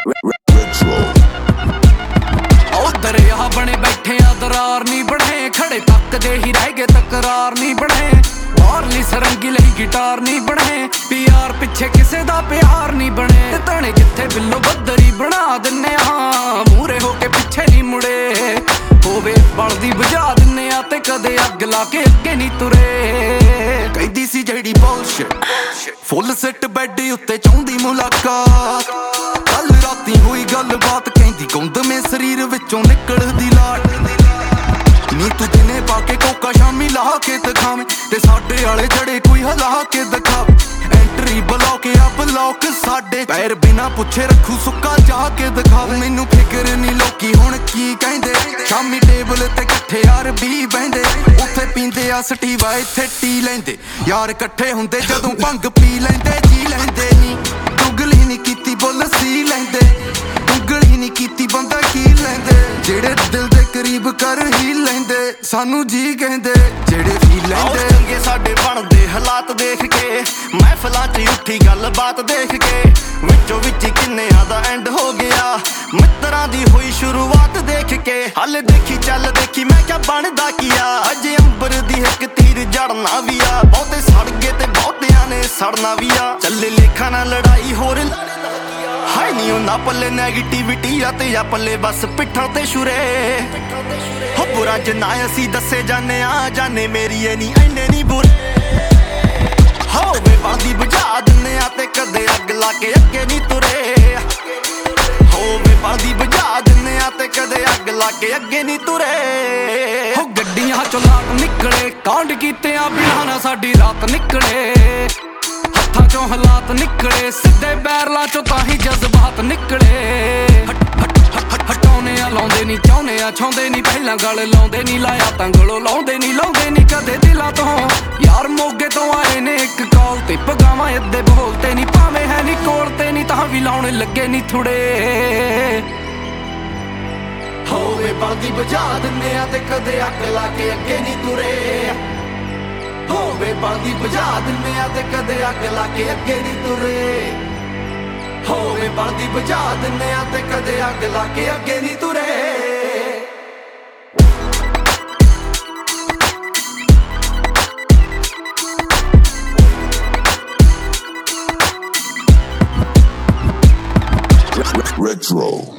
ਦਰਿਆ ਬਣੇ ਬੈਠੇ ਆ ਦਰਾਰ ਨਹੀਂ ਬਣੇ ਖੜੇ ਤੱਕਦੇ ਹੀ ਰਹਿ ਗਏ ਤਕਰਾਰ ਨਹੀਂ ਬਣੇ ਬਾਹਰਲੀ ਸਰੰਗੀ ਲਈ ਗਿਟਾਰ ਨਹੀਂ ਬਣੇ ਪਿਆਰ ਪਿੱਛੇ ਕਿਸੇ ਦਾ ਪਿਆਰ ਨਹੀਂ ਬਣੇ ਤਣੇ ਜਿੱਥੇ ਬਿੱਲੋ ਬੱਦਰੀ ਬਣਾ ਦਿੰਨੇ ਆ ਮੂਰੇ ਹੋ ਕੇ ਪਿੱਛੇ ਨਹੀਂ ਮੁੜੇ ਹੋਵੇ ਬਲਦੀ ਬੁਝਾ ਦਿੰਨੇ ਆ ਤੇ ਕਦੇ ਅੱਗ ਲਾ ਕੇ ਅੱਗੇ ਨਹੀਂ ਤੁਰੇ ਕਹਿੰਦੀ ਸੀ ਜਿਹੜੀ ਬੁਲਸ਼ਿਟ ਫੁੱਲ ਸਿੱਟ ਬੈੱਡ ਉੱਤੇ ਚਾਹੁੰਦੀ ਮੁਲਾਕਾਤ ਕੱਲ ਰਾਤੀ ਹੋਈ ਗੱਲਬਾਤ ਕਹਿੰਦੀ ਗੁੰਦਵੇਂ ਸਰੀਰ ਵਿੱਚੋਂ ਨਿਕਲਦੀ ਲਾਟ ਨੀ ਤੂੰ ਦਿਨੇ ਪਾ ਕੇ ਕੋਕਾ ਸ਼ਾਮੀ ਲਾ ਕੇ ਦਿਖਾਵੇਂ ਤੇ ਸਾਡੇ ਵਾਲੇ ਜੜੇ ਕੋਈ ਹਿਲਾ ਕੇ ਦਿਖਾਵੇ ਐਂਟਰੀ ਬਲੌਕ ਆ ਬਲੌਕ ਸਾਡੇ ਪੈਰ ਬਿਨਾ ਪੁੱਛੇ ਰੱਖੂ ਸੁੱਕਾ ਜਾ ਕੇ ਦਿਖਾਵੇ ਮੈਨੂੰ ਫਿਕਰ ਨੀ ਲੋਕੀ ਹੁਣ ਕੀ ਕਹਿੰਦੇ ਸ਼ਾਮੀ ਟੇਬਲ ਤੇ ਇਕੱਠੇ ਯਾਰ 20 ਬਹਿੰਦੇ ਉੱਥੇ ਪੀਂਦੇ ਆ ਸਟੀਵਾ ਇੱਥੇ ਟੀ ਲੈਂਦੇ ਯਾਰ ਇਕੱਠੇ ਹੁੰਦੇ ਜਦੋਂ ਭੰਗ ਪੀ ਲੈਂਦੇ ਜੀ ਲੈਂਦੇ ਨੀ ਦੁਗਲੀ ਨੀ ਕੀਤੀ ਬੁੱਲ ਸੀ ਲੈਂਦੇ ਦੁਗਲੀ ਨੀ ਕੀਤੀ ਬੰਦਾ ਕੀ ਲੈਂਦੇ ਜਿਹੜੇ ਦਿਲ ਦੇ ਕਰੀਬ ਕਰ ਹੀ ਲੈਂਦੇ ਸਾਨੂੰ ਜੀ ਕਹਿੰਦੇ ਜਿਹੜੇ ਵੀ ਲੈਂਦੇ ਚੰਗੇ ਸਾਡੇ ਬਣਦੇ ਹਾਲਾਤ ਦੇਖ ਕੇ ਮਹਿਫਲਾਂ 'ਚ ਉੱਠੀ ਗੱਲਬਾਤ ਦੇਖ ਕੇ ਵਿੱਚੋਂ ਵਿੱਚ ਕਿੰਨਿਆਂ ਦਾ ਐਂਡ ਹੋ ਗਿਆ ਮਿੱਤਰਾਂ ਦੀ ਹੋਈ ਸ਼ੁਰੂਆਤ ਦੇਖ ਕੇ ਹਲੇ ਦੇਖੀ ਚੱਲ ਦੇਖੀ ਮੈਂ ਕਿਆ ਬਣਦਾ ਕੀ ਆ ਅਜੇ ਅੰਬਰ ਦੀ ਇੱਕ ਤੀਰ ਜੜਨਾ ਵੀ ਆ ਬਹੁਤੇ ਸੜ ਗਏ ਤੇ ਬਹੁਤਿਆਂ ਨੇ ਸੜਨਾ ਵੀ ਆ ਚੱਲੇ ਲੇਖਾਂ ਨਾਲ ਲੜਾਈ ਹੋਰ ਹਾਏ ਨੀ ਉਹਨਾਂ ਪੱਲੇ ਨੈਗੇਟਿਵਿਟੀ ਆ ਤੇ ਆ ਪੱਲੇ ਬਸ ਪਿੱਠਾਂ ਤੇ ਸ਼ੁਰੇ ਹੋ ਬੁਰਾ ਜਿੰਨਾ ਅਸੀਂ ਦੱਸੇ ਜਾਨੇ ਆ ਜਾਨੇ ਮੇਰੀ ਐ ਨੀ ਐਨੇ ਨੀ ਬੁਰੇ ਹੋਵੇ ਬਣਦੀ ਬੁਝਾ ਦਿੰਨੇ ਆ ਤੇ ਕਦੇ ਅੱਗ ਲਾ ਕੇ ਅੱਗੇ ਨੀ ਤੁਰੇ ਹੋਵੇ ਬਣਦੀ ਬੁਝਾ ਦਿੰਨੇ ਆ ਤੇ ਕਦੇ ਅੱਗ ਲਾ ਕੇ ਅੱਗੇ ਨੀ ਤੁਰੇ ਹੋ ਗੱਡੀਆਂ ਚੋਂ ਲਾਟ ਨਿਕਲੇ ਕਾਂਡ ਕੀਤਿਆਂ ਬਿਨਾਂ ਨਾ ਸਾਡੀ ਰਾਤ ਨਿਕਲੇ ਹੱਥਾਂ ਚੋਂ ਹਾਲਾਤ ਨਿਕਲੇ ਸਿੱਧੇ ਬੈਰਲਾਂ ਚੋਂ ਤਾਂ ਹੀ ਜਜ਼ਬਾਤ ਨਿਕਲੇ ਹਟਾਉਣੇ ਆ ਲਾਉਂਦੇ ਨੀ ਚਾਹੁੰਦੇ ਆ ਛਾਉਂਦੇ ਨੀ ਪਹਿਲਾਂ ਗਲ ਲਾਉਂਦੇ ਨੀ ਲਾਇਆ ਤਾਂ ਗਲੋਂ ਲਾਉਂਦੇ ਨੀ ਕਦੇ ਦਿਲਾਂ ਤੋਂ ਯਾਰ ਮੋਗੇ ਤੋਂ ਆਏ ਨੇ ਇੱਕ ਕਾਲ ਤੇ ਪਗਾਵਾਂ ਇੱਦੇ ਬੋਲਤੇ ਨੀ ਭਾਵੇਂ ਹੈ ਨੀ ਕੋਲ ਤੇ ਨੀ ਤਾਂ ਵੀ ਲਾਉਣ ਲੱਗੇ ਨੀ ਥੁੜੇ ਹੋਵੇ ਬਲਦੀ ਬੁਝਾ ਦਿੰਨੇ ਆ ਤੇ ਕਦੇ ਅੱਗ ਲਾ ਕੇ ਅੱਗੇ ਨੀ ਤੁਰੇ ਹੋਵੇ ਬਲਦੀ ਬੁਝਾ ਦਿੰਨੇ ਆ ਤੇ ਕਦੇ ਅੱਗ ਲਾ ਕੇ ਅੱਗੇ ਨੀ ਤੁਰੇ ਹੋਵੇ ਬਲਦੀ ਬੁਝਾ ਦਿੰਨੇ ਆ ਤੇ ਕਦੇ ਅੱਗ ਲਾ ਕੇ ਅੱਗੇ ਨੀ ਤੁਰੇ Retro.